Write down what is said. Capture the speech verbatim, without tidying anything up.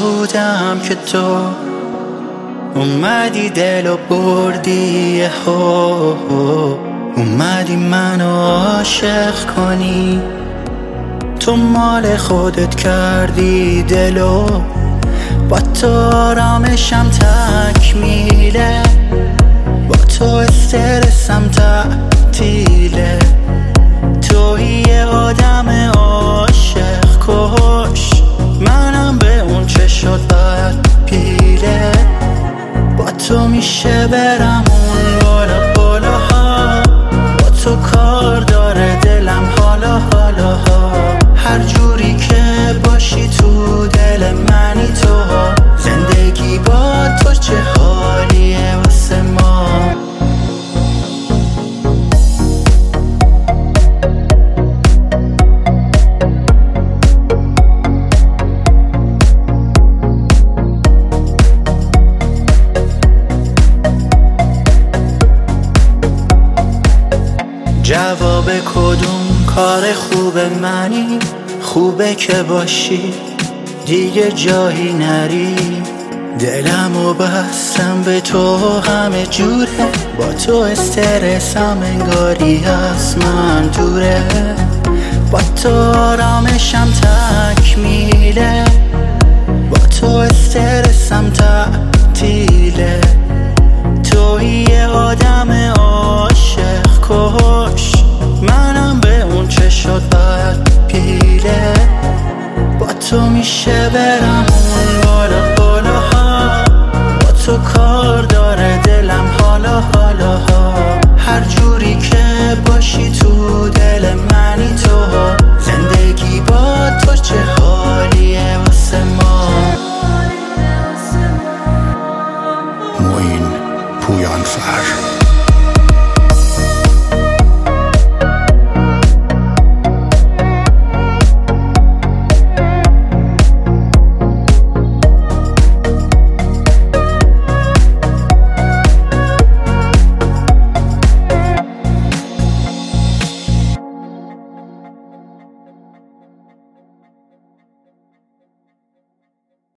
بودم که تو اومدی دل و بردی هو اومدی منو عاشق کنی. تو مال خودت کردی دلو، با تو آرامشم تکمیله، با تو استرسم تعطیله. تویی یه آدم عاشق کش، منم به اون چه شد باید پیله. با تو میشه برم اون بالا بالاها، با تو کار داره دلم حالا حالا ها. هر جوری که باشی تو دل منی تو، زندگی با تو چه حالیه واسه ما. جواب کدوم کار خوب منی؟ خوبه که باشی دیگه جایی نری. دلمو بستم به تو همه جوره، با تو استرسم انگاری از من دوره. با تو آرامشم تکمیله، با تو استرسم تعطیله. تویی یه آدم عاشق کش، منم به اون چه شد باید پیله. با تو میشه برم اون بالا بالاها، با تو کار داره دلم حالا حالا ها. هر جوری که باشی تو دل منی تو، زندگی با تو چه حالیه واسه ما. معین پویانفر.